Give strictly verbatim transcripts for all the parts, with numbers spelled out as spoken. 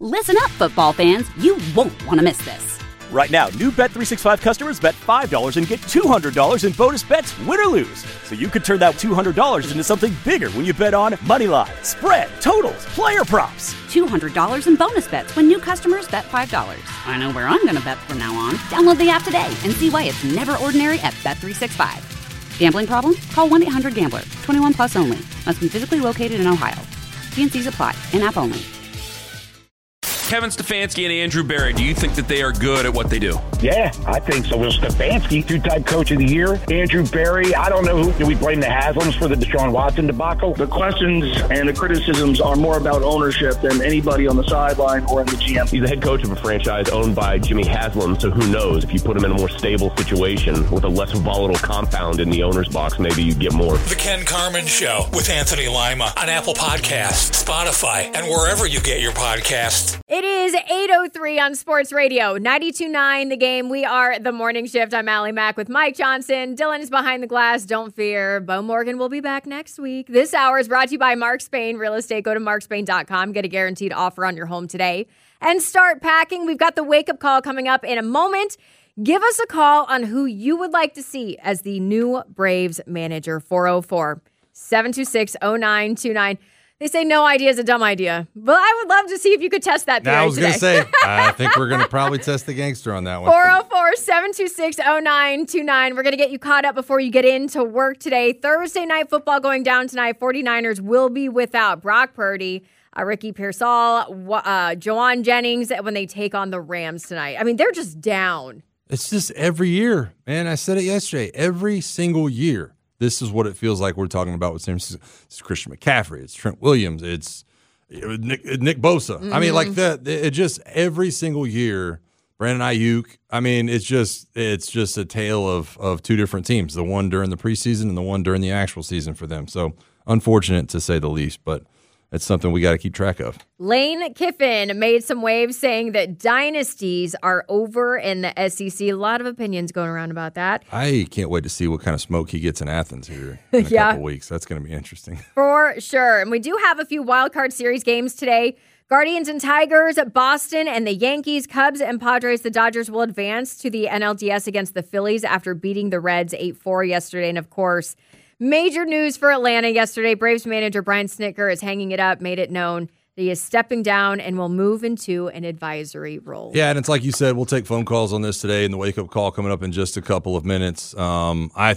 Listen up, football fans. You won't want to miss this. Right now, new Bet three sixty-five customers bet five dollars and get two hundred dollars in bonus bets, win or lose. So you could turn that two hundred dollars into something bigger when you bet on money line, spread, totals, player props. two hundred dollars in bonus bets when new customers bet five dollars. I know where I'm going to bet from now on. Download the app today and see why it's never ordinary at Bet three sixty-five. Gambling problem? Call one eight hundred gambler. twenty-one plus only. Must be physically located in Ohio. T and C's apply. In-app only. Kevin Stefanski and Andrew Berry, do you think that they are good at what they do? Yeah, I think so. Well, Stefanski, two-time coach of the year. Andrew Berry, I don't know who. Do we blame the Haslams for the Deshaun Watson debacle? The questions and the criticisms are more about ownership than anybody on the sideline or in the G M. He's the head coach of a franchise owned by Jimmy Haslam, so who knows? If you put him in a more stable situation with a less volatile compound in the owner's box, maybe you get more. The Ken Carman Show with Anthony Lima on Apple Podcasts, Spotify, and wherever you get your podcasts. It is eight oh three on Sports Radio, ninety-two point nine The Game. We are The Morning Shift. I'm Allie Mack with Mike Johnson. Dylan is behind the glass. Don't fear. Bo Morgan will be back next week. This hour is brought to you by Mark Spain Real Estate. Go to mark spain dot com. Get a guaranteed offer on your home today. And start packing. We've got the wake-up call coming up in a moment. Give us a call on who you would like to see as the new Braves manager. four oh four, seven two six, oh nine two nine. They say no idea is a dumb idea. But I would love to see if you could test that theory I was going to say, I think we're going to probably test the gangster on that one. four oh four, seven two six, oh nine two nine. We're going to get you caught up before you get into work today. Thursday night football going down tonight. 49ers will be without Brock Purdy, uh, Ricky Pearsall, uh, Joanne Jennings when they take on the Rams tonight. I mean, they're just down. It's just every year, man. I said it yesterday. Every single year. This is what it feels like we're talking about with San Francisco. It's Christian McCaffrey. It's Trent Williams. It's Nick, Nick Bosa. Mm-hmm. I mean, like that. It just every single year, Brandon Ayuk. I mean, it's just it's just a tale of of two different teams. The one during the preseason and the one during the actual season for them. So unfortunate to say the least, but it's something we got to keep track of. Lane Kiffin made some waves saying that dynasties are over in the S E C. A lot of opinions going around about that. I can't wait to see what kind of smoke he gets in Athens here in a yeah. couple weeks. That's going to be interesting. For sure. And we do have a few wild card series games today. Guardians and Tigers, Boston and the Yankees, Cubs and Padres. The Dodgers will advance to the N L D S against the Phillies after beating the Reds eight four yesterday. And of course, major news for Atlanta yesterday. Braves manager Brian Snitker is hanging it up, made it known that he is stepping down and will move into an advisory role. Yeah, and it's like you said, we'll take phone calls on this today and the wake-up call coming up in just a couple of minutes. Um, I,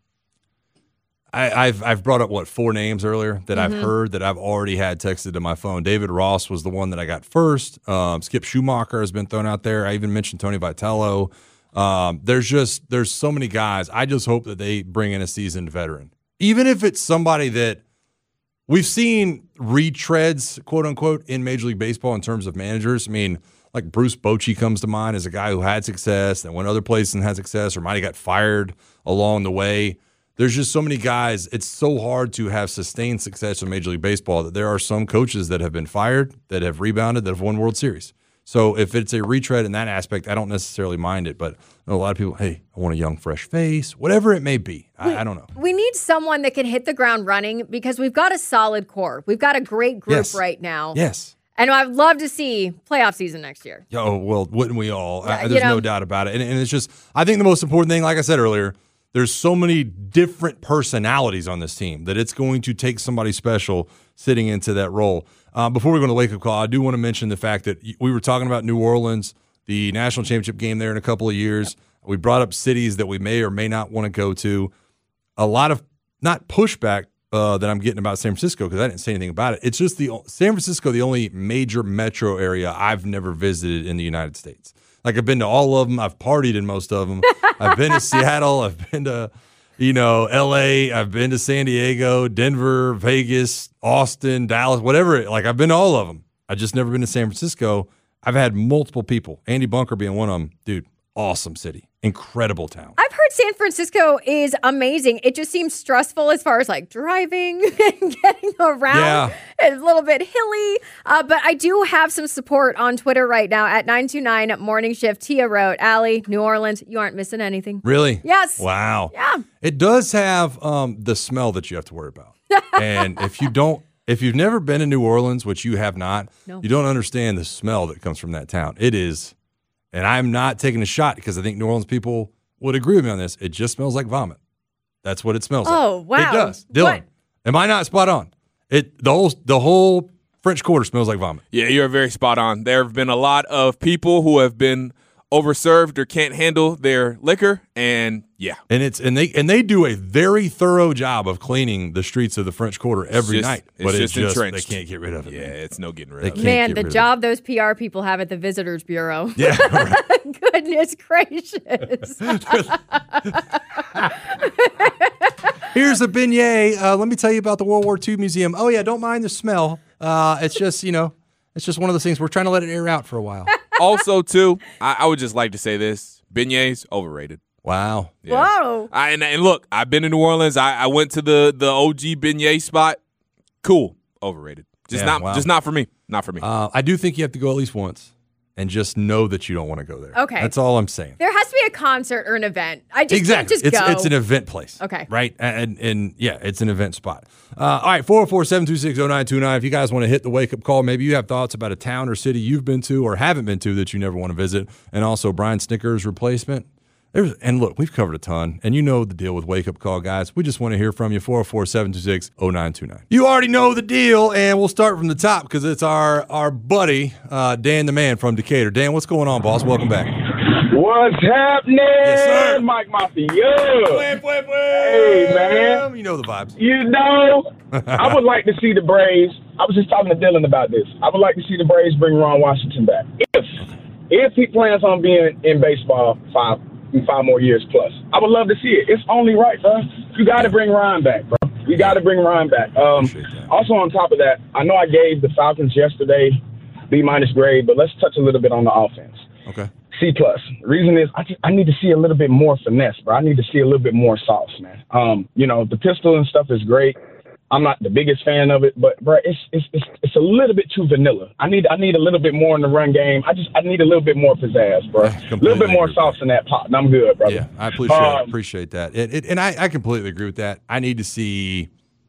I, I've I've brought up, what, four names earlier that mm-hmm. I've heard that I've already had texted to my phone. David Ross was the one that I got first. Um, Skip Schumacher has been thrown out there. I even mentioned Tony Vitello. Um, there's just there's so many guys. I just hope that they bring in a seasoned veteran, even if it's somebody that we've seen retreads, quote unquote, in Major League Baseball in terms of managers. I mean, like Bruce Bochy comes to mind as a guy who had success and went other places and had success, or might have got fired along the way. There's just so many guys. It's so hard to have sustained success in Major League Baseball that there are some coaches that have been fired, that have rebounded, that have won World Series. So if it's a retread in that aspect, I don't necessarily mind it. But I know a lot of people, hey, I want a young, fresh face, whatever it may be. I, we, I don't know. We need someone that can hit the ground running because we've got a solid core. We've got a great group yes. right now. Yes. And I'd love to see playoff season next year. Oh, well, wouldn't we all? Yeah, I, there's you know, no doubt about it. And, and it's just, I think the most important thing, like I said earlier, there's so many different personalities on this team that it's going to take somebody special sitting into that role. Uh, before we go to wake-up call, I do want to mention the fact that we were talking about New Orleans, the national championship game there in a couple of years. Yep. We brought up cities that we may or may not want to go to. A lot of, not pushback uh, that I'm getting about San Francisco because I didn't say anything about it. It's just the San Francisco, the only major metro area I've never visited in the United States. Like, I've been to all of them. I've partied in most of them. I've been to Seattle. I've been to, you know, L A. I've been to San Diego, Denver, Vegas, Austin, Dallas, whatever. Like, I've been to all of them. I've just never been to San Francisco. I've had multiple people, Andy Bunker being one of them. Dude, awesome city. Incredible town. I've heard San Francisco is amazing. It just seems stressful as far as like driving and getting around. Yeah. It's a little bit hilly. Uh, but I do have some support on Twitter right now at nine two nine Morning Shift. Tia wrote, Allie, New Orleans, you aren't missing anything. Really? Yes. Wow. Yeah. It does have um, the smell that you have to worry about. And if you don't If you've never been to New Orleans, which you have not, no. you don't understand the smell that comes from that town. It is, and I'm not taking a shot because I think New Orleans people would agree with me on this. It just smells like vomit. That's what it smells oh, like. Oh, wow. It does. Dylan, what? Am I not spot on? It the whole the whole French Quarter smells like vomit. Yeah, you're very spot on. There have been a lot of people who have been overserved or can't handle their liquor, and yeah, and it's and they and they do a very thorough job of cleaning the streets of the French Quarter every just, night. It's but just it's just entrenched. They can't get rid of it. Yeah, man. it's no getting rid they of it. Man, the job those P R people have at the Visitors Bureau. Yeah, right. Goodness gracious. Here's a beignet. Uh, let me tell you about the World War Two Museum. Oh yeah, don't mind the smell. Uh, it's just you know, it's just one of those things. We're trying to let it air out for a while. Also, too, I, I would just like to say this: beignets overrated. Wow. Yeah. Whoa. I, and, and look, I've been in New Orleans. I, I went to the the O G beignet spot. Cool. Overrated. Just Yeah, not. wow. Just not for me. Not for me. Uh, I do think you have to go at least once, and just know that you don't want to go there. Okay. That's all I'm saying. There has to be a concert or an event. I just Exactly. can't just it's go. it's an event place. Okay. Right? And, and yeah, it's an event spot. Uh, all right, four oh four, seven two six, oh nine two nine. If you guys want to hit the wake-up call, maybe you have thoughts about a town or city you've been to or haven't been to that you never want to visit, and also Brian Snicker's replacement. There's, and look, we've covered a ton, and you know the deal with wake-up call, guys. We just want to hear from you, four oh four, seven two six, oh nine two nine. You already know the deal, and we'll start from the top because it's our, our buddy, uh, Dan the Man from Decatur. Dan, what's going on, boss? Welcome back. What's happening? Yes, sir. Mike Mafia. Blam, blam, blam. Hey, man. You know the vibes. You know, I would like to see the Braves. I was just talking to Dylan about this. I would like to see the Braves bring Ron Washington back. If if he plans on being in baseball five five more years plus, I would love to see it. It's only right, bro. You got to bring Ron back, bro. You got to bring Ron back. Um, also, on top of that, I know I gave the Falcons yesterday B-minus grade, but let's touch a little bit on the offense. Okay. C plus. Reason is I, just, I need to see a little bit more finesse, bro. I need to see a little bit more sauce, man. Um, you know, the pistol and stuff is great. I'm not the biggest fan of it, but bro, it's it's it's, it's a little bit too vanilla. I need I need a little bit more in the run game. I just I need a little bit more pizzazz, bro. A little bit more sauce in that pot, and I'm good, brother. Yeah, I appreciate um, appreciate that. It, it, and I, I completely agree with that. I need to see.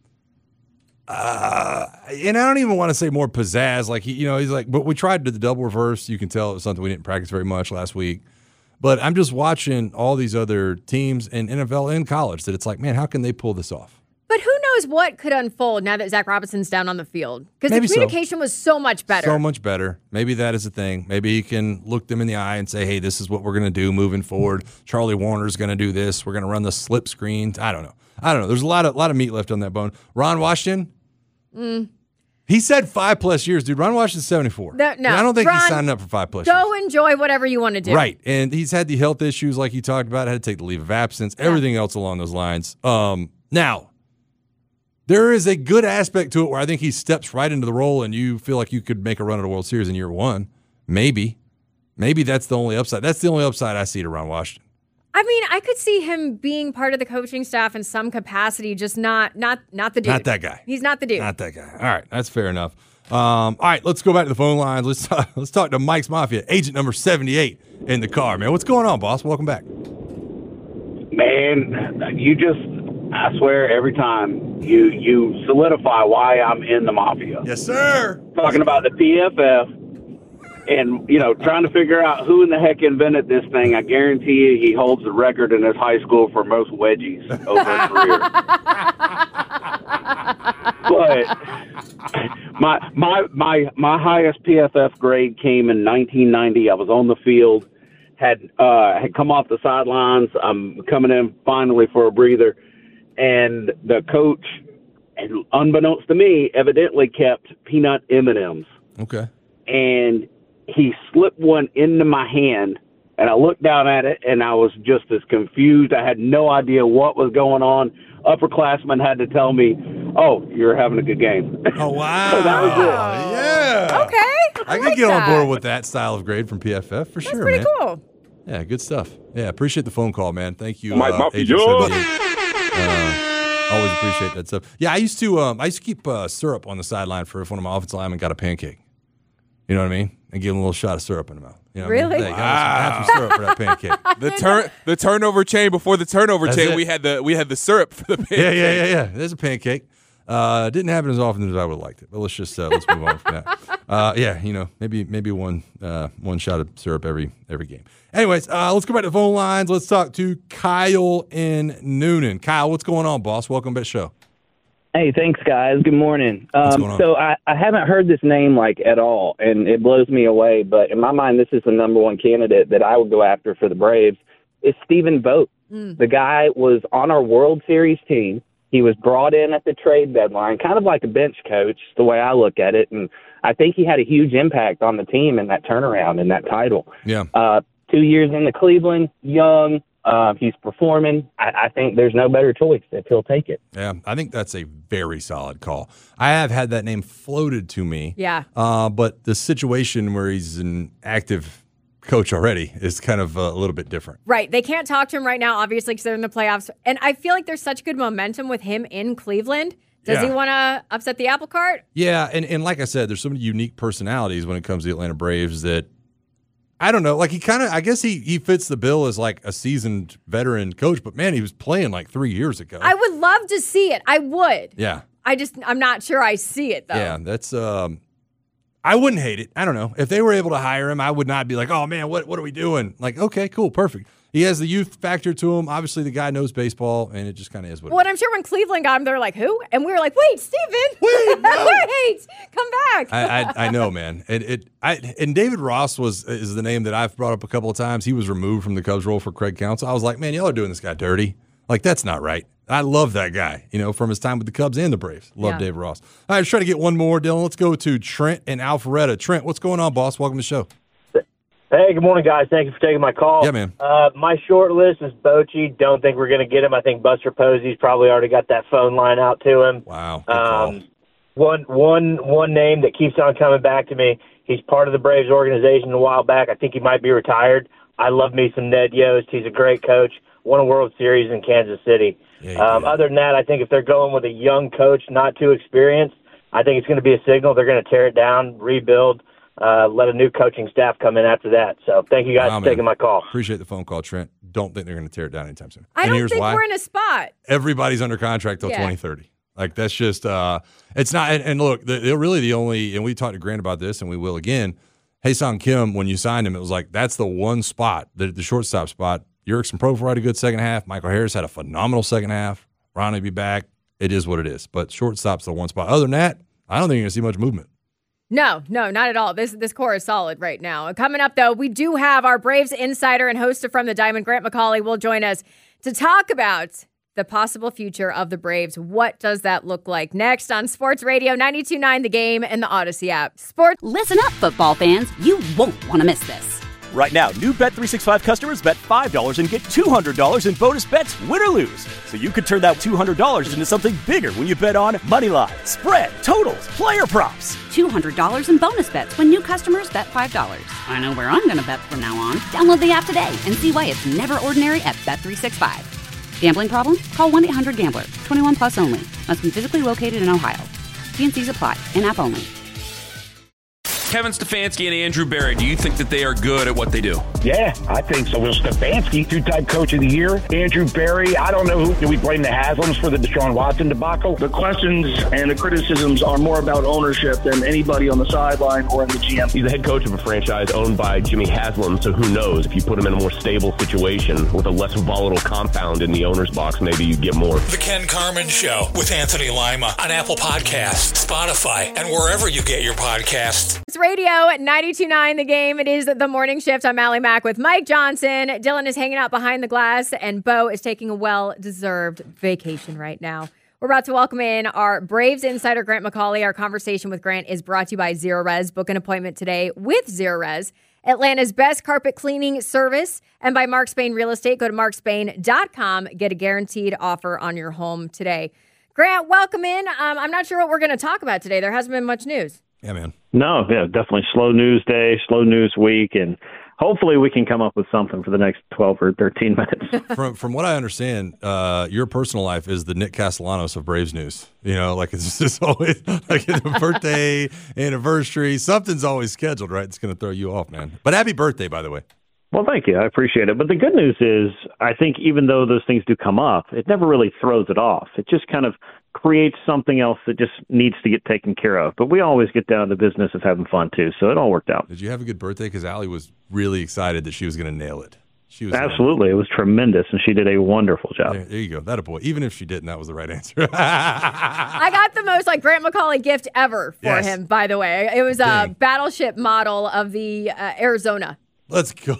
Uh, and I don't even want to say more pizzazz. Like, he, you know, he's like, but we tried to do the double reverse. You can tell it was something we didn't practice very much last week. But I'm just watching all these other teams in N F L and college that it's like, man, how can they pull this off? But who knows what could unfold now that Zach Robinson's down on the field? Because the Maybe so. communication was so much better. So much better. Maybe that is a thing. Maybe he can look them in the eye and say, hey, this is what we're going to do moving forward. Charlie Warner's going to do this. We're going to run the slip screens. I don't know. I don't know. There's a lot of lot of meat left on that bone. Ron Washington, Mm. he said five plus years, dude. Ron Washington's seventy-four. No, no. And I don't think Ron, he's signing up for five plus years. Go enjoy whatever you want to do. Right. And he's had the health issues like he talked about, had to take the leave of absence, everything else along those lines. Um, now, there is a good aspect to it where I think he steps right into the role and you feel like you could make a run at a World Series in year one. Maybe. Maybe that's the only upside. That's the only upside I see to Ron Washington. I mean, I could see him being part of the coaching staff in some capacity, just not not not the dude. Not that guy. He's not the dude. Not that guy. All right, that's fair enough. Um, all right, let's go back to the phone lines. Let's talk, let's talk to Mike's Mafia, agent number seventy-eight in the car, man. What's going on, boss? Welcome back. Man, you just, I swear, every time you you solidify why I'm in the Mafia. Yes, sir. Talking about the P F F and, you know, trying to figure out who in the heck invented this thing. I guarantee you he holds the record in his high school for most wedgies over his career. But my my my my highest P F F grade came in nineteen ninety. I was on the field, had uh, had come off the sidelines. I'm coming in finally for a breather, and the coach, and unbeknownst to me, evidently kept peanut M and M's. Okay. And he slipped one into my hand, and I looked down at it, and I was just as confused. I had no idea what was going on. Upperclassmen had to tell me, oh, you're having a good game. Oh, wow. So that was it. Yeah. Okay. I, I like could get that. on board with that style of grade from P F F for That's sure, pretty man. cool. Yeah, good stuff. Yeah, appreciate the phone call, man. Thank you. Mike uh, Mafia. Agent seventy-eight. Uh, always appreciate that stuff. Yeah, I used to um, I used to keep uh, syrup on the sideline for if one of my offensive linemen got a pancake. You know what I mean? And give him a little shot of syrup in the mouth. You know what Really? I mean? Hey, have some syrup for that pancake. The turn, the turnover chain before the turnover That's chain. it. We had the we had the syrup for the pancake. Yeah, yeah, yeah, yeah. There's a pancake. Uh, didn't happen as often as I would have liked it, but let's just uh, let's move on from that. Uh, yeah, you know, maybe maybe one uh, one shot of syrup every every game. Anyways, uh, let's go back to the phone lines. Let's talk to Kyle in Noonan. Kyle, what's going on, boss? Welcome back to the show. Hey, thanks, guys. Good morning. What's Um, going on? so I, I haven't heard this name like at all, and it blows me away. But in my mind, this is the number one candidate that I would go after for the Braves. It's Stephen Vogt. Mm. The guy was on our World Series team. He was brought in at the trade deadline, kind of like a bench coach, the way I look at it. And I think he had a huge impact on the team in that turnaround and that title. Yeah. Uh, two years into Cleveland, young, uh, he's performing. I, I think there's no better choice if he'll take it. Yeah, I think that's a very solid call. I have had that name floated to me. Yeah. Uh, but the situation where he's an active coach already is kind of a little bit different. Right. They can't talk to him right now, obviously, because they're in the playoffs. And I feel like there's such good momentum with him in Cleveland. Does Yeah. he want to upset the apple cart? Yeah, and, and like I said, there's so many unique personalities when it comes to the Atlanta Braves that I don't know. Like he kind of, I guess he he fits the bill as like a seasoned veteran coach, but man, he was playing like three years ago. I would love to see it. I would. yeah, I just, I'm not sure I see it, though. yeah, that's. um I wouldn't hate it. I don't know if they were able to hire him. I would not be like, oh man, what what are we doing? Like, okay, cool, perfect. He has the youth factor to him. Obviously, the guy knows baseball, and it just kind of is what. Well, it and I'm sure when Cleveland got him, they were like, who? And we were like, wait, Steven. Wait, no. wait, come back. I, I I know, man. It it I and David Ross was is the name that I've brought up a couple of times. He was removed from the Cubs role for Craig Counsell. I was like, man, y'all are doing this guy dirty. Like that's not right. I love that guy. You know, from his time with the Cubs and the Braves. Love Yeah. David Ross. All right, let's try to get one more, Dylan. Let's go to Trent and Alpharetta. Trent, what's going on, boss? Welcome to the show. Hey, good morning, guys. Thank you for taking my call. Yeah, man. Uh, my short list is Bochy. Don't think we're going to get him. I think Buster Posey's probably already got that phone line out to him. Wow. Um, one, one, one name that keeps on coming back to me. He's part of the Braves organization a while back. I think he might be retired. I love me some Ned Yost. He's a great coach. Won a World Series in Kansas City. Yeah, um, other than that, I think if they're going with a young coach, not too experienced, I think it's going to be a signal. They're going to tear it down, rebuild, uh, let a new coaching staff come in after that. So thank you guys Wow, for man. taking my call. Appreciate the phone call, Trent. Don't think they're going to tear it down anytime soon. I and don't here's think why. we're in a spot. Everybody's under contract till Yeah. twenty thirty. Like that's just uh it's not and, and look, the, they're really the only and we talked to Grant about this and we will again. Hae-Sung Kim, when you signed him, it was like that's the one spot, the, the shortstop spot. Jurickson Profar had a good second half. Michael Harris had a phenomenal second half. Ronnie be back. It is what it is. But shortstop's the one spot. Other than that, I don't think you're gonna see much movement. No, no, not at all. This this core is solid right now. Coming up, though, we do have our Braves insider and host of From the Diamond, Grant McCauley, will join us to talk about the possible future of the Braves. What does that look like? Next on Sports Radio ninety-two point nine The Game and the Odyssey app. Sports. Listen up, football fans. You won't want to miss this. Right now, new Bet three sixty-five customers bet five dollars and get two hundred dollars in bonus bets, win or lose. So you could turn that two hundred dollars into something bigger when you bet on money line, spread, totals, player props. two hundred dollars in bonus bets when new customers bet five dollars. I know where I'm going to bet from now on. Download the app today and see why it's never ordinary at Bet three sixty-five. Gambling problem? Call one eight hundred gambler. twenty-one plus only. Must be physically located in Ohio. T and C's apply. In-app only. Kevin Stefanski and Andrew Berry, do you think that they are good at what they do? Yeah, I think so. Will Stefanski, two-time coach of the year. Andrew Berry, I don't know who. Do we blame the Haslams for the Deshaun Watson debacle? The questions and the criticisms are more about ownership than anybody on the sideline or in the G M. He's the head coach of a franchise owned by Jimmy Haslam, so who knows? If you put him in a more stable situation with a less volatile compound in the owner's box, maybe you get more. The Ken Carmen Show with Anthony Lima on Apple Podcasts, Spotify, and wherever you get your podcasts. It's Radio ninety-two point nine The Game. It is the morning shift. I'm Allie Mack with Mike Johnson. Dylan is hanging out behind the glass, and Bo is taking a well-deserved vacation right now. We're about to welcome in our Braves insider, Grant McCauley. Our conversation with Grant is brought to you by Zero Res. Book an appointment today with Zero Res, Atlanta's best carpet cleaning service, and by Mark Spain Real Estate. Go to mark spain dot com. Get a guaranteed offer on your home today. Grant, welcome in. Um, I'm not sure what we're going to talk about today. There hasn't been much news. Yeah, man. No, yeah, definitely slow news day, slow news week, and hopefully we can come up with something for the next twelve or thirteen minutes. From from what I understand, uh, your personal life is the Nick Castellanos of Braves news. You know, like it's just always like a birthday, anniversary, something's always scheduled, right? It's going to throw you off, man. But happy birthday, by the way. Well, thank you. I appreciate it. But the good news is, I think even though those things do come up, it never really throws it off. It just kind of creates something else that just needs to get taken care of. But we always get down to the business of having fun, too. So it all worked out. Did you have a good birthday? Because Allie was really excited that she was going to nail it. She was Absolutely. It was tremendous, and she did a wonderful job. There, there you go. That a boy. Even if she didn't, that was the right answer. I got the most like Grant McCauley gift ever for Yes. him, by the way. It was a Dang. battleship model of the uh, Arizona. Let's go.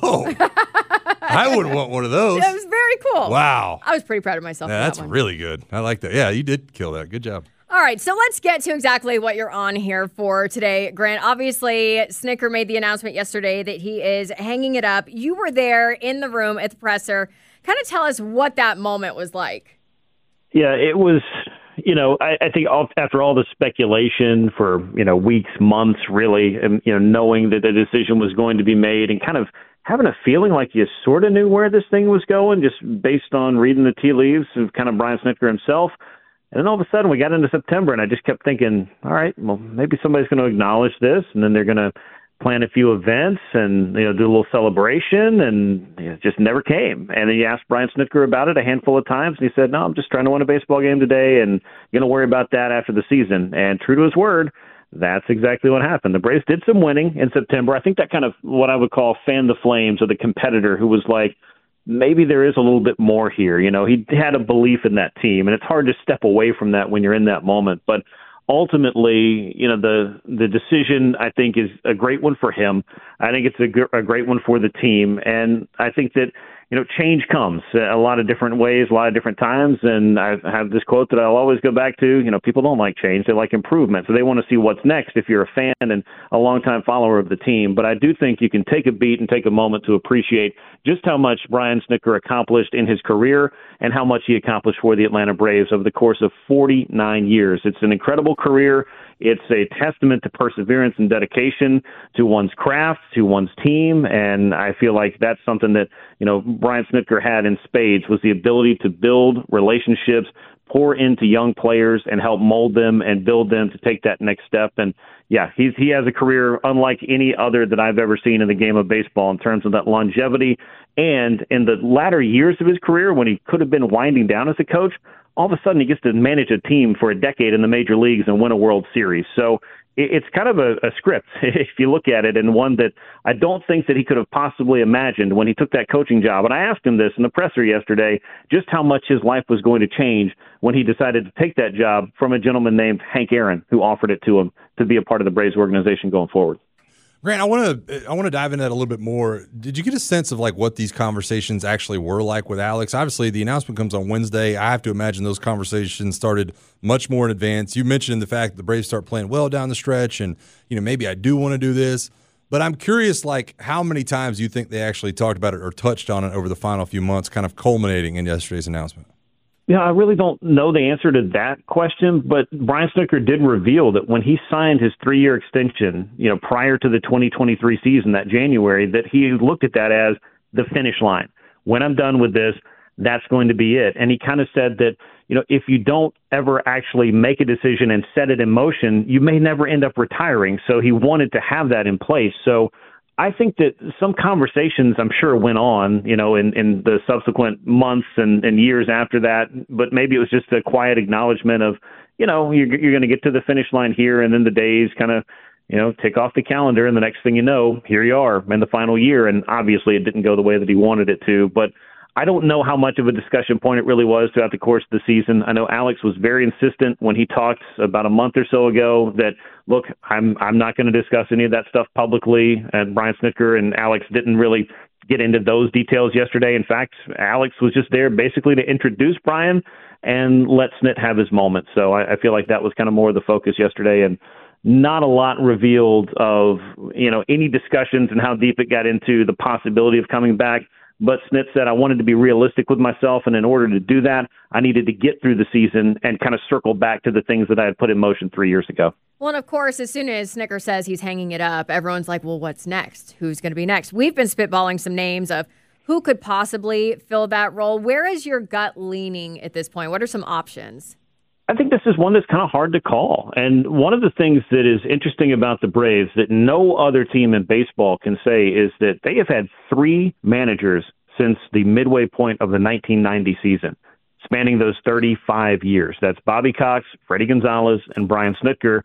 I would want one of those. It was very cool. Wow. I was pretty proud of myself. Yeah, for that's that one. really good. I like that. Yeah, you did kill that. Good job. All right, so let's get to exactly what you're on here for today, Grant. Obviously, Snicker made the announcement yesterday that he is hanging it up. You were there in the room at the presser. Kind of tell us what that moment was like. Yeah, it was, you know, I, I think all, after all the speculation for, you know, weeks, months, really, and, you know, knowing that the decision was going to be made and kind of having a feeling like you sort of knew where this thing was going just based on reading the tea leaves of kind of Brian Snitker himself. And then all of a sudden we got into September and I just kept thinking, all right, well, maybe somebody's going to acknowledge this and then they're going to plan a few events and, you know, do a little celebration, and you know, it just never came. And then you asked Brian Snitker about it a handful of times and he said, no, I'm just trying to win a baseball game today and going to worry about that after the season. And true to his word, that's exactly what happened. The Braves did some winning in September. I think that kind of what I would call fan the flames of the competitor who was like, maybe there is a little bit more here. You know, he had a belief in that team, and it's hard to step away from that when you're in that moment. But ultimately, you know, the the decision, I think, is a great one for him. I think it's a, g- a great one for the team. And I think that, you know, change comes a lot of different ways, a lot of different times. And I have this quote that I'll always go back to, you know, people don't like change. They like improvement. So they want to see what's next if you're a fan and a longtime follower of the team. But I do think you can take a beat and take a moment to appreciate just how much Brian Snitker accomplished in his career and how much he accomplished for the Atlanta Braves over the course of forty-nine years. It's an incredible career. It's a testament to perseverance and dedication to one's craft, to one's team, and I feel like that's something that, you know, Brian Snitker had in spades, was the ability to build relationships, pour into young players, and help mold them and build them to take that next step. And yeah, he's he has a career unlike any other that I've ever seen in the game of baseball in terms of that longevity. And in the latter years of his career, when he could have been winding down as a coach, all of a sudden he gets to manage a team for a decade in the major leagues and win a World Series. So it's kind of a, a script, if you look at it, and one that I don't think that he could have possibly imagined when he took that coaching job. And I asked him this in the presser yesterday, just how much his life was going to change when he decided to take that job from a gentleman named Hank Aaron, who offered it to him to be a part of the Braves organization going forward. Grant, I want to I want to dive into that a little bit more. Did you get a sense of like what these conversations actually were like with Alex? Obviously, the announcement comes on Wednesday. I have to imagine those conversations started much more in advance. You mentioned the fact that the Braves start playing well down the stretch, and you know maybe I do want to do this. But I'm curious, like how many times you think they actually talked about it or touched on it over the final few months, kind of culminating in yesterday's announcement? Yeah, I really don't know the answer to that question, but Brian Snitker did reveal that when he signed his three-year extension, you know, prior to the twenty twenty-three season, that January, that he looked at that as the finish line. When I'm done with this, that's going to be it. And he kind of said that, you know, if you don't ever actually make a decision and set it in motion, you may never end up retiring. So he wanted to have that in place. So I think that some conversations, I'm sure, went on, you know, in, in the subsequent months and, and years after that. But maybe it was just a quiet acknowledgement of, you know, you're, you're going to get to the finish line here, and then the days kind of, you know, tick off the calendar. And the next thing you know, here you are in the final year. And obviously it didn't go the way that he wanted it to. But I don't know how much of a discussion point it really was throughout the course of the season. I know Alex was very insistent when he talked about a month or so ago that, look, I'm I'm not going to discuss any of that stuff publicly. And Brian Snitker and Alex didn't really get into those details yesterday. In fact, Alex was just there basically to introduce Brian and let Snit have his moment. So I, I feel like that was kind of more of the focus yesterday, and not a lot revealed of, you know, any discussions and how deep it got into the possibility of coming back. But Snit said, I wanted to be realistic with myself, and in order to do that, I needed to get through the season and kind of circle back to the things that I had put in motion three years ago. Well, and of course, as soon as Snitker says he's hanging it up, everyone's like, well, what's next? Who's going to be next? We've been spitballing some names of who could possibly fill that role. Where is your gut leaning at this point? What are some options? I think this is one that's kind of hard to call. And one of the things that is interesting about the Braves that no other team in baseball can say is that they have had three managers since the midway point of the nineteen ninety season, spanning those thirty-five years. That's Bobby Cox, Freddie Gonzalez, and Brian Snitker.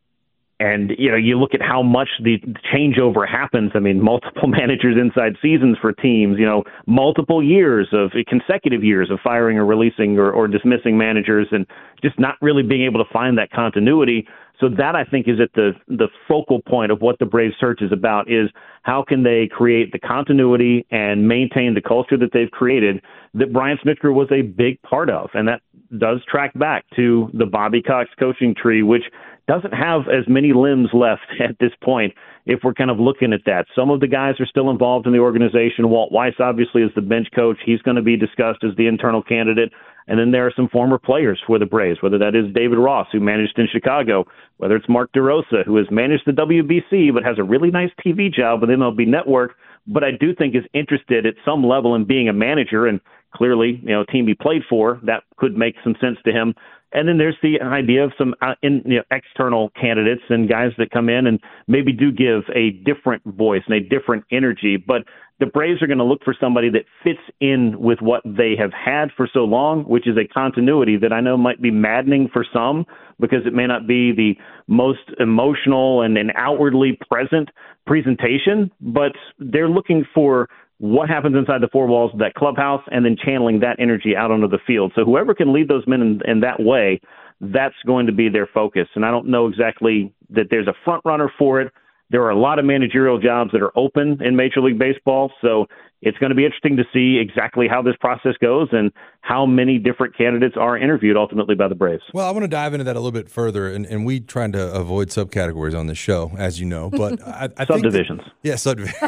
And, you know, you look at how much the changeover happens. I mean, multiple managers inside seasons for teams, you know, multiple years of consecutive years of firing or releasing or, or dismissing managers and just not really being able to find that continuity. So that, I think, is at the, the focal point of what the Braves search is about, is how can they create the continuity and maintain the culture that they've created that Brian Snitker was a big part of. And that does track back to the Bobby Cox coaching tree, which doesn't have as many limbs left at this point if we're kind of looking at that. Some of the guys are still involved in the organization. Walt Weiss obviously is the bench coach. He's going to be discussed as the internal candidate. And then there are some former players for the Braves, whether that is David Ross, who managed in Chicago, whether it's Mark DeRosa, who has managed the W B C but has a really nice T V job with M L B Network, but I do think is interested at some level in being a manager. And clearly, you know, team he played for, that could make some sense to him. And then there's the idea of some uh, in, you know, external candidates and guys that come in and maybe do give a different voice and a different energy. But the Braves are going to look for somebody that fits in with what they have had for so long, which is a continuity that I know might be maddening for some because it may not be the most emotional and, and outwardly present presentation, but they're looking for what happens inside the four walls of that clubhouse and then channeling that energy out onto the field. So whoever can lead those men in, in that way, that's going to be their focus. And I don't know exactly that there's a front runner for it. There are a lot of managerial jobs that are open in Major League Baseball. So it's going to be interesting to see exactly how this process goes and how many different candidates are interviewed ultimately by the Braves. Well, I want to dive into that a little bit further, and, and we trying to avoid subcategories on this show, as you know. But I, I subdivisions. Think that, yeah, subdivisions.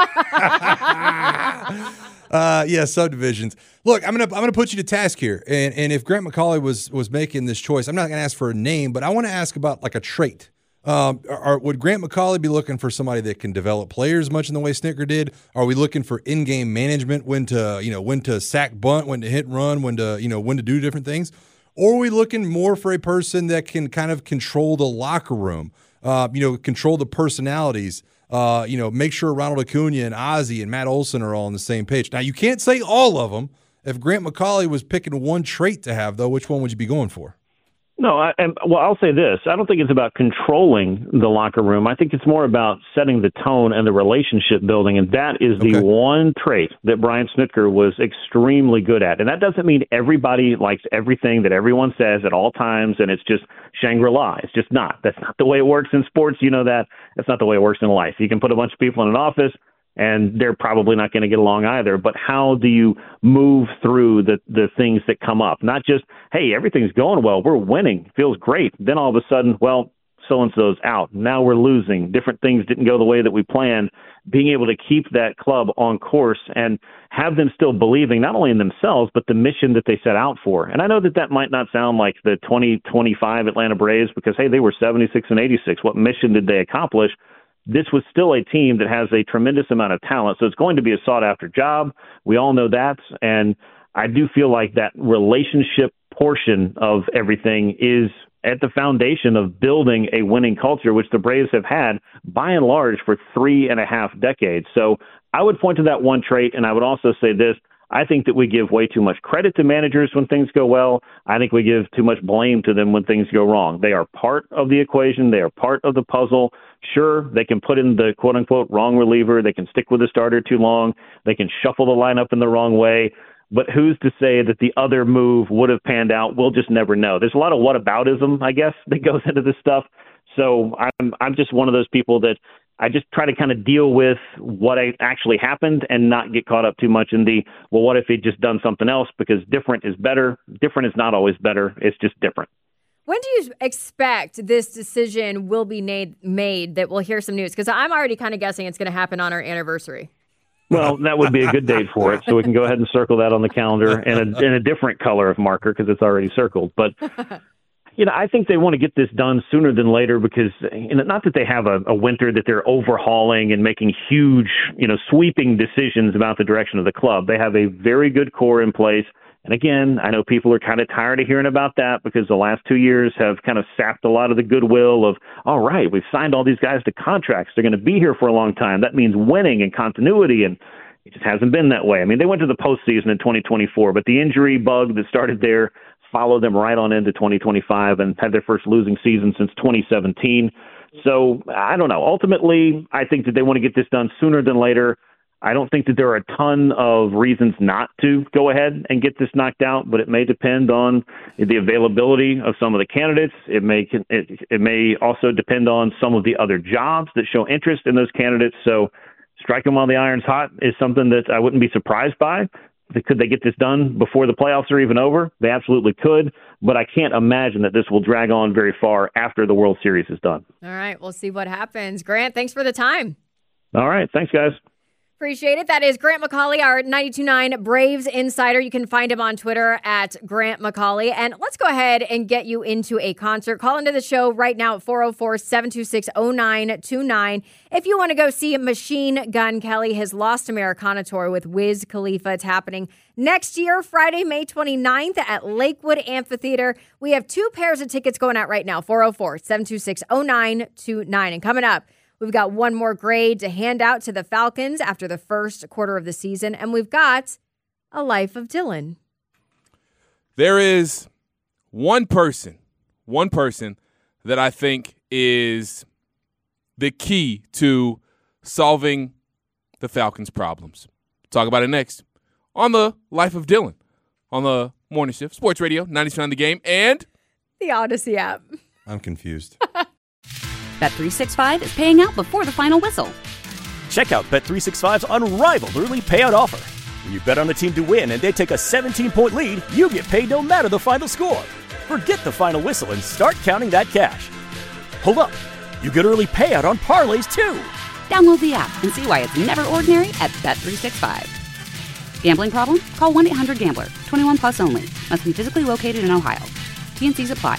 uh, yeah, subdivisions. Look, I'm gonna I'm gonna put you to task here, and and if Grant McAuley was was making this choice, I'm not gonna ask for a name, but I want to ask about like a trait. Um, are, would Grant McAuley be looking for somebody that can develop players much in the way Snitker did? Are we looking for in-game management, when to, you know, when to sack bunt, when to hit and run, when to, you know, when to do different things? Or are we looking more for a person that can kind of control the locker room, uh, you know, control the personalities, uh, you know, make sure Ronald Acuna and Ozzie and Matt Olson are all on the same page? Now, you can't say all of them. If Grant McAuley was picking one trait to have, though, which one would you be going for? No, I, and, well, I'll say this. I don't think it's about controlling the locker room. I think it's more about setting the tone and the relationship building, and that is the okay. one trait that Brian Snitker was extremely good at. And that doesn't mean everybody likes everything that everyone says at all times, and it's just Shangri-La. It's just not. That's not the way it works in sports. You know that. That's not the way it works in life. You can put a bunch of people in an office, and they're probably not going to get along either. But how do you move through the, the things that come up? Not just, hey, everything's going well, we're winning, feels great. Then all of a sudden, well, so-and-so's out. Now we're losing. Different things didn't go the way that we planned. Being able to keep that club on course and have them still believing not only in themselves, but the mission that they set out for. And I know that that might not sound like the twenty twenty-five Atlanta Braves because, hey, they were seventy-six and eighty-six. What mission did they accomplish? This was still a team that has a tremendous amount of talent, so it's going to be a sought-after job. We all know that, and I do feel like that relationship portion of everything is at the foundation of building a winning culture, which the Braves have had, by and large, for three and a half decades. So I would point to that one trait, and I would also say this. I think that we give way too much credit to managers when things go well. I think we give too much blame to them when things go wrong. They are part of the equation. They are part of the puzzle. Sure, they can put in the quote-unquote wrong reliever. They can stick with the starter too long. They can shuffle the lineup in the wrong way. But who's to say that the other move would have panned out? We'll just never know. There's a lot of whataboutism, I guess, that goes into this stuff. So I'm I'm just one of those people that I just try to kind of deal with what actually happened and not get caught up too much in the, well, what if he'd just done something else? Because different is better. Different is not always better. It's just different. When do you expect this decision will be made, made that we'll hear some news? Because I'm already kind of guessing it's going to happen on our anniversary. Well, that would be a good date for it. So we can go ahead and circle that on the calendar in a, in a different color of marker because it's already circled. But you know, I think they want to get this done sooner than later because, you know, not that they have a, a winter that they're overhauling and making huge, you know, sweeping decisions about the direction of the club. They have a very good core in place. And again, I know people are kind of tired of hearing about that because the last two years have kind of sapped a lot of the goodwill of, all right, we've signed all these guys to contracts. They're going to be here for a long time. That means winning and continuity, and it just hasn't been that way. I mean, they went to the postseason in twenty twenty-four, but the injury bug that started there followed them right on into twenty twenty-five and had their first losing season since twenty seventeen. So I don't know. Ultimately, I think that they want to get this done sooner than later. I don't think that there are a ton of reasons not to go ahead and get this knocked out, but it may depend on the availability of some of the candidates. It may it, it may also depend on some of the other jobs that show interest in those candidates. So strike them while the iron's hot is something that I wouldn't be surprised by. Could they get this done before the playoffs are even over? They absolutely could, but I can't imagine that this will drag on very far after the World Series is done. All right, we'll see what happens. Grant, thanks for the time. All right, thanks, guys. Appreciate it. That is Grant McCauley, our ninety-two point nine Braves insider. You can find him on Twitter at Grant McCauley. And let's go ahead and get you into a concert. Call into the show right now at four oh four, seven two six, oh nine two nine. If you want to go see Machine Gun Kelly, his Lost Americana tour with Wiz Khalifa. It's happening next year, Friday, May twenty-ninth at Lakewood Amphitheater. We have two pairs of tickets going out right now, four oh four, seven two six, oh nine two nine. And coming up, we've got one more grade to hand out to the Falcons after the first quarter of the season, and we've got a Life of Dylan. There is one person, one person that I think is the key to solving the Falcons' problems. Talk about it next on the Life of Dylan on the Morning Shift, Sports Radio, ninety-two point nine The Game, and the Odyssey app. I'm confused. Bet three sixty-five is paying out before the final whistle. Check out Bet three sixty-five's unrivaled early payout offer. When you bet on a team to win and they take a seventeen-point lead, you get paid no matter the final score. Forget the final whistle and start counting that cash. Hold up. You get early payout on parlays, too. Download the app and see why it's never ordinary at Bet three sixty-five. Gambling problem? Call one eight hundred gambler. twenty-one plus only. Must be physically located in Ohio. T and Cs apply.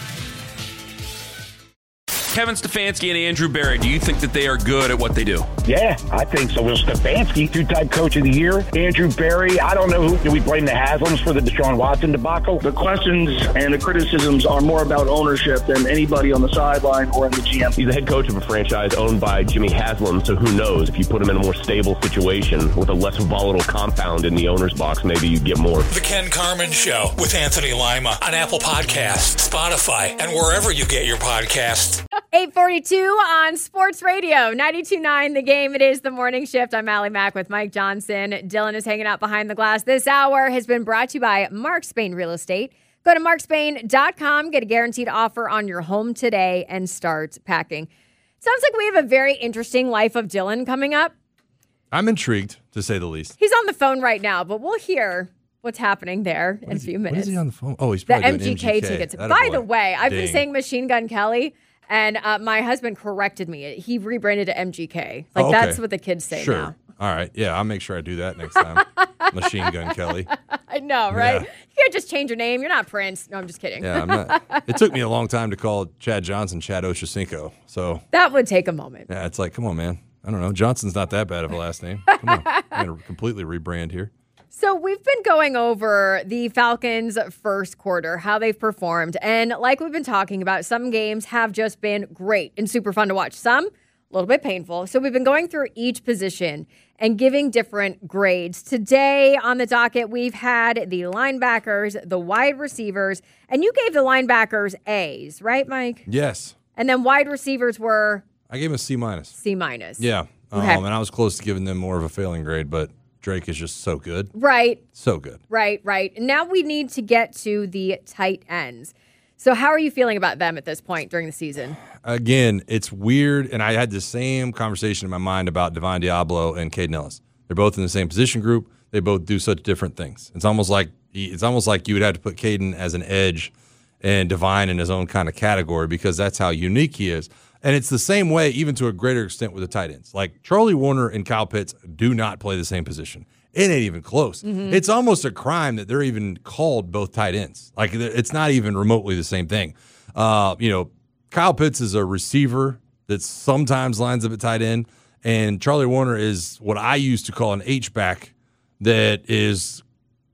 Kevin Stefanski and Andrew Berry, do you think that they are good at what they do? Yeah, I think so. Will Stefanski, two-time coach of the year. Andrew Berry, I don't know who. Do we blame the Haslams for the Deshaun Watson debacle? The questions and the criticisms are more about ownership than anybody on the sideline or in the G M. He's the head coach of a franchise owned by Jimmy Haslam, so who knows? If you put him in a more stable situation with a less volatile compound in the owner's box, maybe you get more. The Ken Carman Show with Anthony Lima on Apple Podcasts, Spotify, and wherever you get your podcasts. eight forty-two on Sports Radio, ninety-two point nine The Game. It is the morning shift. I'm Allie Mack with Mike Johnson. Dylan is hanging out behind the glass. This hour has been brought to you by Mark Spain Real Estate. Go to mark spain dot com, get a guaranteed offer on your home today, and start packing. Sounds like we have a very interesting Life of Dylan coming up. I'm intrigued, to say the least. He's on the phone right now, but we'll hear what's happening there in a few minutes. What is he on the phone? Oh, he's the probably M G K doing M G K tickets. Atta By boy. the way, I've been Dang. saying Machine Gun Kelly, and uh, my husband corrected me. He rebranded to M G K. Like, Oh, okay. that's what the kids say Sure. now. All right. Yeah, I'll make sure I do that next time. Machine Gun Kelly. I know, right? Yeah. You can't just change your name. You're not Prince. No, I'm just kidding. Yeah, I'm not. It took me a long time to call Chad Johnson Chad Ochocinco. So, That would take a moment. yeah, it's like, come on, man. I don't know. Johnson's not that bad of a last name. Come on. I'm going to completely rebrand here. So we've been going over the Falcons' first quarter, how they've performed. And like we've been talking about, some games have just been great and super fun to watch. Some, a little bit painful. So we've been going through each position and giving different grades. Today on the docket, we've had the linebackers, the wide receivers, and you gave the linebackers A's, right, Mike? Yes. And then wide receivers were I gave him a C minus. C minus. Yeah. Um, Okay. And I was close to giving them more of a failing grade, but Drake is just so good. Right. So good. Right, right. And now we need to get to the tight ends. So how are you feeling about them at this point during the season? Again, it's weird, and I had the same conversation in my mind about Divine Diablo and Caden Ellis. They're both in the same position group. They both do such different things. It's almost like it's almost like you would have to put Caden as an edge and Divine in his own kind of category because that's how unique he is. And it's the same way, even to a greater extent, with the tight ends. Like Charlie Warner and Kyle Pitts do not play the same position. It ain't even close. Mm-hmm. It's almost a crime that they're even called both tight ends. Like it's not even remotely the same thing. Uh, you know, Kyle Pitts is a receiver that sometimes lines up at tight end, and Charlie Warner is what I used to call an H-back that is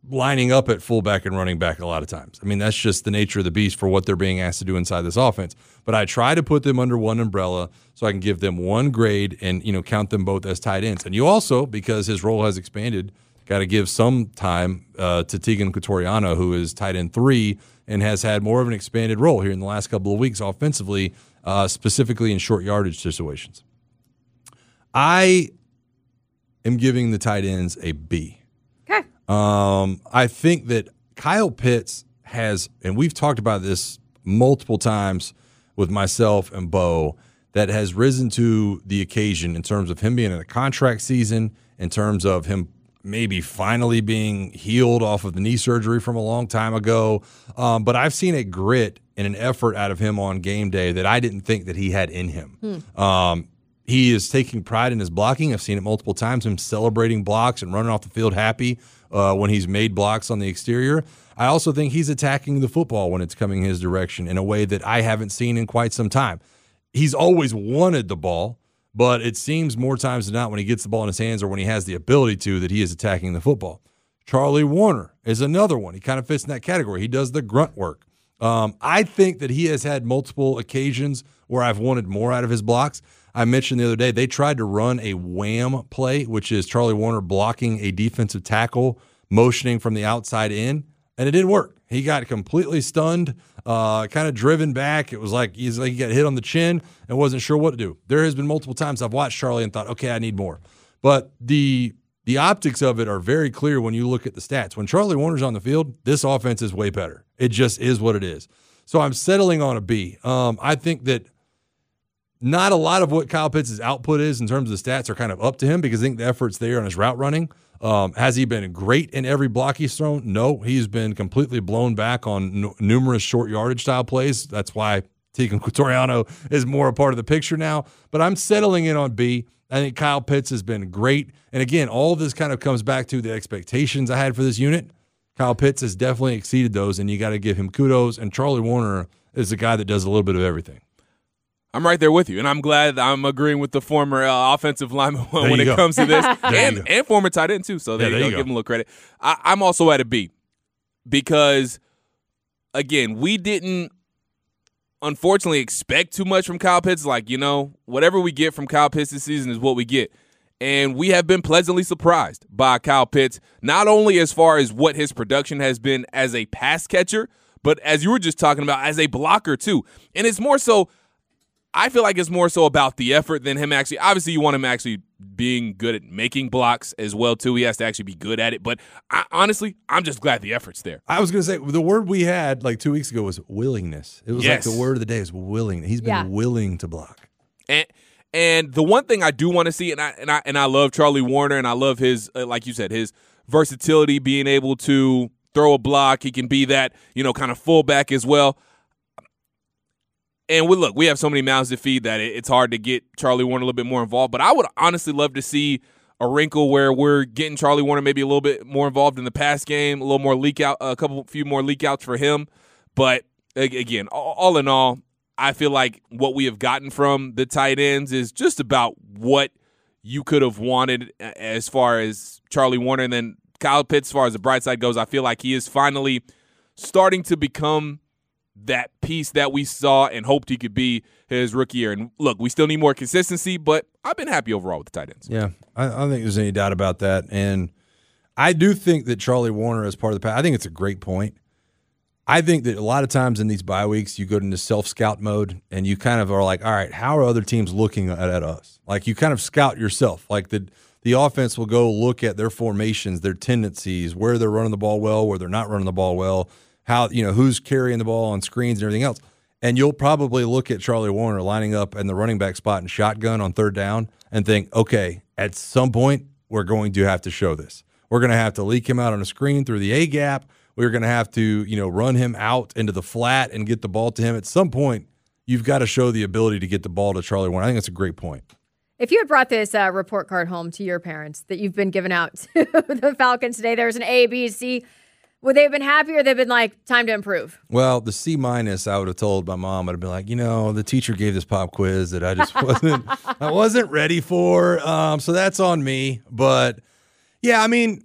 lining up at fullback and running back a lot of times. I mean, that's just the nature of the beast for what they're being asked to do inside this offense. But I try to put them under one umbrella so I can give them one grade and, you know, count them both as tight ends. And you also, because his role has expanded, got to give some time uh, to Tegan Quitoriano, who is tight end three and has had more of an expanded role here in the last couple of weeks offensively, uh, specifically in short yardage situations. I am giving the tight ends a B. Okay. Um, I think that Kyle Pitts has, and we've talked about this multiple times with myself and Bo, that has risen to the occasion in terms of him being in a contract season, in terms of him maybe finally being healed off of the knee surgery from a long time ago. Um, but I've seen a grit and an effort out of him on game day that I didn't think that he had in him. Hmm. Um, he is taking pride in his blocking. I've seen it multiple times, him celebrating blocks and running off the field happy uh, when he's made blocks on the exterior. I also think he's attacking the football when it's coming his direction in a way that I haven't seen in quite some time. He's always wanted the ball, but it seems more times than not when he gets the ball in his hands or when he has the ability to that he is attacking the football. Charlie Warner is another one. He kind of fits in that category. He does the grunt work. Um, I think that he has had multiple occasions where I've wanted more out of his blocks. I mentioned the other day they tried to run a wham play, which is Charlie Warner blocking a defensive tackle, motioning from the outside in, and it didn't work. He got completely stunned, uh, kind of driven back. It was like, he's like he got hit on the chin and wasn't sure what to do. There has been multiple times I've watched Charlie and thought, okay, I need more. But the the optics of it are very clear when you look at the stats. When Charlie Warner's on the field, this offense is way better. It just is what it is. So I'm settling on a B. Um, I think that not a lot of what Kyle Pitts' output is in terms of the stats are kind of up to him because I think the effort's there on his route running. Um, has he been great in every block he's thrown? No, he's been completely blown back on n- numerous short yardage style plays. That's why Tegan Quitoriano is more a part of the picture now. But I'm settling in on B. I think Kyle Pitts has been great. And again, all of this kind of comes back to the expectations I had for this unit. Kyle Pitts has definitely exceeded those, and you got to give him kudos. And Charlie Warner is a guy that does a little bit of everything. I'm right there with you, and I'm glad I'm agreeing with the former uh, offensive lineman when it go. comes to this, and, and former tight end too. So there, yeah, you, there go. you go. Give him a little credit. I, I'm also at a B because, again, we didn't unfortunately expect too much from Kyle Pitts. Like, you know, whatever we get from Kyle Pitts this season is what we get. And we have been pleasantly surprised by Kyle Pitts, not only as far as what his production has been as a pass catcher, but as you were just talking about, as a blocker too. And it's more so, I feel like it's more so about the effort than him actually. Obviously, you want him actually being good at making blocks as well too. He has to actually be good at it. But I, honestly, I'm just glad the effort's there. I was going to say, the word we had like two weeks ago was willingness. It was Yes. like the word of the day is willing. He's been Yeah. willing to block. And and the one thing I do want to see, and I and I and I love Charlie Warner, and I love his, uh, like you said, his versatility, being able to throw a block. He can be that, you know, kind of fullback as well. And we look, we have so many mouths to feed that it, it's hard to get Charlie Warner a little bit more involved. But I would honestly love to see a wrinkle where we're getting Charlie Warner maybe a little bit more involved in the pass game, a little more leak out, a couple, few more leak outs for him. But again, all, all in all, I feel like what we have gotten from the tight ends is just about what you could have wanted as far as Charlie Warner. And then Kyle Pitts, as far as the bright side goes, I feel like he is finally starting to become that piece that we saw and hoped he could be his rookie year. And look, we still need more consistency, but I've been happy overall with the tight ends. Yeah, I, I don't think there's any doubt about that. And I do think that Charlie Warner is part of the pass. I think it's a great point. I think that a lot of times in these bye weeks, you go into self-scout mode and you kind of are like, all right, how are other teams looking at, at us? Like you kind of scout yourself. Like the the offense will go look at their formations, their tendencies, where they're running the ball well, where they're not running the ball well, how, you know, who's carrying the ball on screens and everything else. And you'll probably look at Charlie Warner lining up in the running back spot and shotgun on third down and think, okay, at some point we're going to have to show this. We're going to have to leak him out on a screen through the A-gap. We're going to have to, you know, run him out into the flat and get the ball to him. At some point, you've got to show the ability to get the ball to Charlie Warner. I think that's a great point. If you had brought this uh, report card home to your parents that you've been giving out to the Falcons today, there's an A, B, C, would they have been happy or they've been like, time to improve? Well, the C minus, I would have told my mom, I'd have been like, you know, the teacher gave this pop quiz that I just wasn't, I wasn't ready for. Um, so that's on me. But yeah, I mean,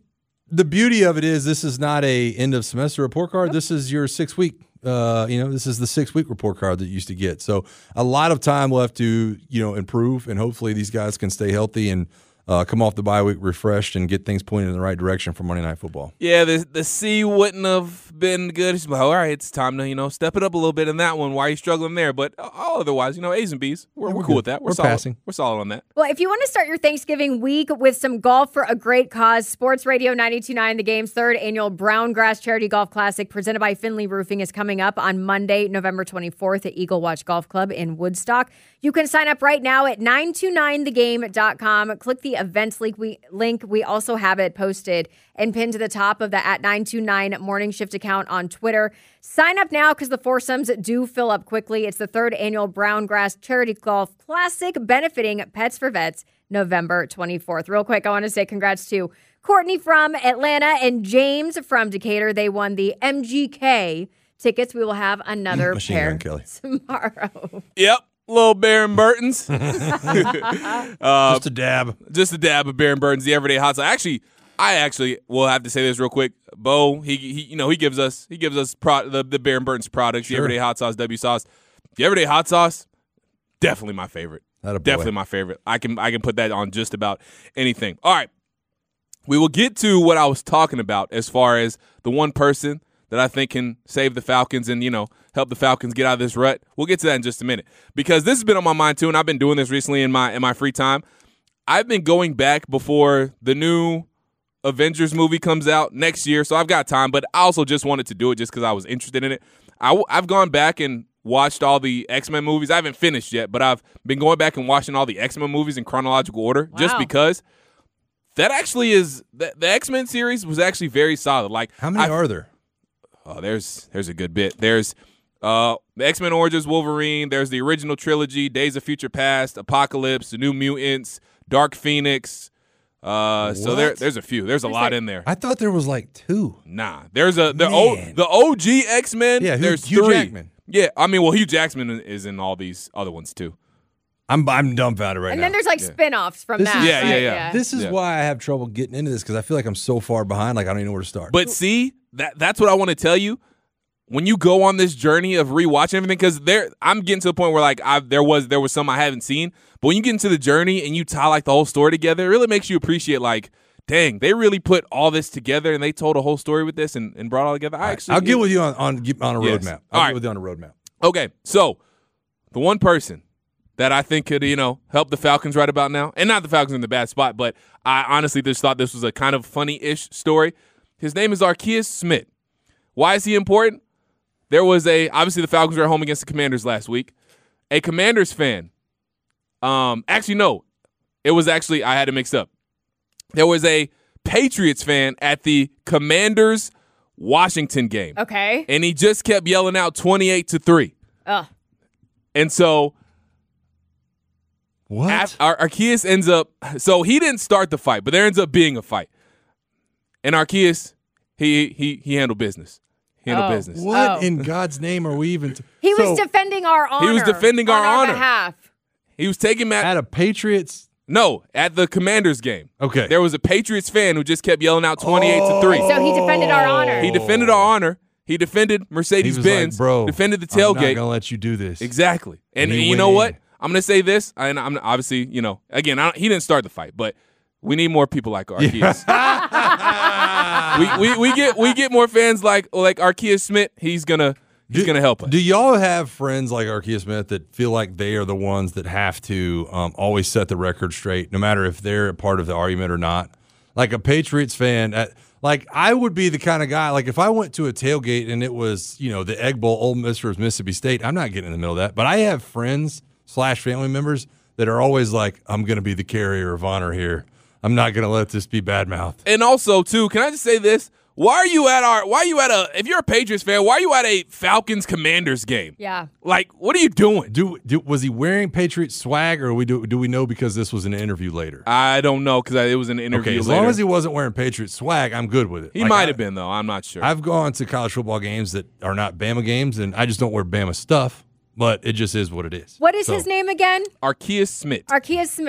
the beauty of it is this is not a end of semester report card. This is your six week. Uh, you know, this is the six week report card that you used to get. So a lot of time left to you know improve, and hopefully these guys can stay healthy and uh, come off the bye week refreshed and get things pointed in the right direction for Monday Night Football. Yeah, the the C wouldn't have been good. It's like, all right, it's time to you know step it up a little bit in that one. Why are you struggling there? But all otherwise, you know, A's and B's, we're, Yeah, we're, we're cool good. with that. We're, We're solid. passing. We're solid on that. Well, if you want to start your Thanksgiving week with some golf for a great cause, Sports Radio ninety-two point nine The Game's third annual Brown Grass Charity Golf Classic presented by Finley Roofing is coming up on Monday, November twenty-fourth at Eagle Watch Golf Club in Woodstock. You can sign up right now at nine two nine the game dot com. Click the events link. We, link. we also have it posted and pinned to the top of the at nine two nine Morning Shift account on Twitter. Sign up now because the foursomes do fill up quickly. It's the third annual Brown Grass Charity Golf Classic benefiting Pets for Vets, November twenty-fourth. Real quick, I want to say congrats to Courtney from Atlanta and James from Decatur. They won the M G K tickets. We will have another Machine pair Gun Kelly. tomorrow. Yep. Little Baron Burton's. uh, Just a dab. Just a dab of Baron Burton's, the everyday hot sauce. Actually, I actually will have to say this real quick. Bo, he, he you know, he gives us he gives us pro, the, the Baron Burton's products, Sure. the everyday hot sauce, W sauce. The everyday hot sauce, definitely my favorite. Atta boy. Definitely my favorite. I can I can put that on just about anything. All right. We will get to what I was talking about as far as the one person that I think can save the Falcons and, you know, help the Falcons get out of this rut. We'll get to that in just a minute because this has been on my mind too, and I've been doing this recently in my in my free time. I've been going back before the new Avengers movie comes out next year, so I've got time, but I also just wanted to do it just because I was interested in it. I, I've gone back and watched all the X-Men movies. I haven't finished yet, but I've been going back and watching all the X-Men movies in chronological order Wow. just because that actually is the, the X-Men series was actually very solid. Like, How many I've- are there? Oh, there's there's a good bit. There's uh, the X-Men Origins Wolverine. There's the original trilogy, Days of Future Past, Apocalypse, The New Mutants, Dark Phoenix. Uh, so there What? there's a few. There's a lot in there. I thought there was like two. Nah, there's a the o, Man. the O G X-Men. Yeah, Hugh- there's Hugh three. Jackman. Yeah, I mean, well, Hugh Jackman is in all these other ones too. I'm I'm dumbfounded right and now. then there's like Yeah. spin-offs from This that. is- Yeah, yeah, right? yeah. This is Yeah. why I have trouble getting into this because I feel like I'm so far behind. Like I don't even know where to start. But see, that that's what I want to tell you. When you go on this journey of rewatching everything, because there, I'm getting to the point where like I there was there was some I haven't seen, but when you get into the journey and you tie like the whole story together, it really makes you appreciate like, dang, they really put all this together and they told a whole story with this and, and brought it all together. I actually, I'll get with you on on, on a Yes. roadmap. I'll All get right. with you on a roadmap. Okay, so the one person that I think could, you know, help the Falcons right about now, and not the Falcons in the bad spot, but I honestly just thought this was a kind of funny-ish story. His name is Arkeus Smith. Why is he important? There was a, obviously the Falcons were at home against the Commanders last week. A Commanders fan, um, actually no, it was actually, I had it mixed up. There was a Patriots fan at the Commanders Washington game. Okay. And he just kept yelling out twenty-eight to three. Oh. And so What? Ar- Ar- Arceus ends up, so he didn't start the fight, but there ends up being a fight. And Arceus, he he he handled business. He handled Oh. business. What Oh. in God's name are we even? T- He was So, defending our honor. was defending on our our honor. behalf. He was taking Matt. at a Patriots. No, at the Commanders game. Okay. There was a Patriots fan who just kept yelling out twenty-eight to three. So he defended our honor. He defended our honor. He defended He Mercedes was Benz. like, bro, defended the I'm not tailgate. gonna let you do this. Exactly. And, And he you know went what? in. I'm going to say this, and I'm obviously, you know, again, I don't, he didn't start the fight, but we need more people like Arceus. we, we we get we get more fans like like Arceus Smith. He's gonna he's Do- gonna help us. Do y'all have friends like Arceus Smith that feel like they are the ones that have to um, always set the record straight, no matter if they're a part of the argument or not? Like a Patriots fan, at, like I would be the kind of guy. Like if I went to a tailgate and it was, you know, the Egg Bowl, Ole Miss versus Mississippi State, I'm not getting in the middle of that. But I have friends slash family members that are always like, I'm going to be the carrier of honor here. I'm not going to let this be bad mouth. And also, too, can I just say this? Why are you at our? Why are you at a? If you're a Patriots fan, why are you at a Falcons Commanders game? Yeah. Like, what are you doing? Do, do was he wearing Patriots swag, or we do do we know because this was an interview later? I don't know because it was an interview. Okay, as later. long as he wasn't wearing Patriots swag, I'm good with it. he Like, might I- have been though. I'm not sure. I've gone to college football games that are not Bama games, and I just don't wear Bama stuff. But it just is what it is. What is So, his name again? Arceus Smith. Arceus Smith.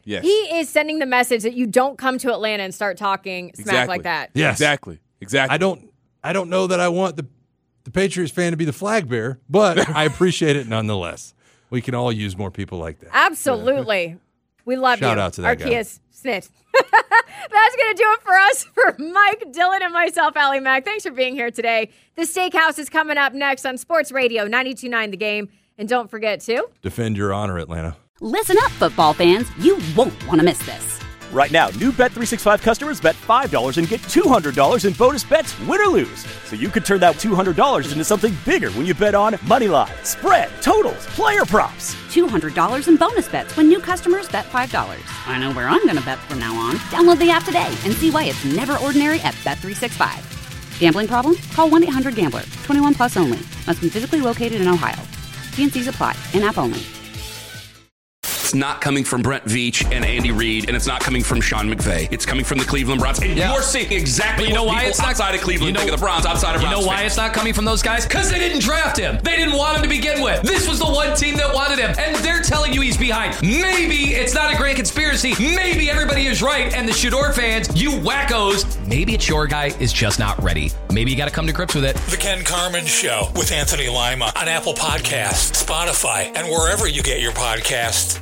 Yes. He is sending the message that you don't come to Atlanta and start talking smack Exactly. like that. Yes. Exactly. Exactly. I don't I don't know that I want the the Patriots fan to be the flag bearer, but I appreciate it nonetheless. We can all use more people like that. Absolutely. We love Shout you. out to that guy. Arceus Snit. That's going to do it for us, for Mike, Dylan, and myself, Allie Mack. Thanks for being here today. The Steakhouse is coming up next on Sports Radio ninety-two point nine The Game. And don't forget to defend your honor, Atlanta. Listen up, football fans. You won't want to miss this. Right now, new Bet three sixty-five customers bet five dollars and get two hundred dollars in bonus bets, win or lose. So you could turn that two hundred dollars into something bigger when you bet on Moneyline, spread, totals, player props. two hundred dollars in bonus bets when new customers bet five dollars. I know where I'm going to bet from now on. Download the app today and see why it's never ordinary at Bet three sixty-five. Gambling problem? Call one eight hundred gambler. twenty-one plus only. Must be physically located in Ohio. T and C's apply. In-app only. It's not coming from Brent Veach and Andy Reid, and it's not coming from Sean McVay. It's coming from the Cleveland Browns. And Yeah. you're seeing exactly But you know what why people it's not outside of Cleveland you know, think of the Browns, outside of You Browns know why fans. it's not coming from those guys? Because they didn't draft him. They didn't want him to begin with. This was the one team that wanted him, and they're telling you he's behind. Maybe it's not a grand conspiracy. Maybe everybody is right, and the Shador fans, you wackos, maybe it's your guy is just not ready. Maybe you got to come to grips with it. The Ken Carmen Show with Anthony Lima on Apple Podcasts, Spotify, and wherever you get your podcasts.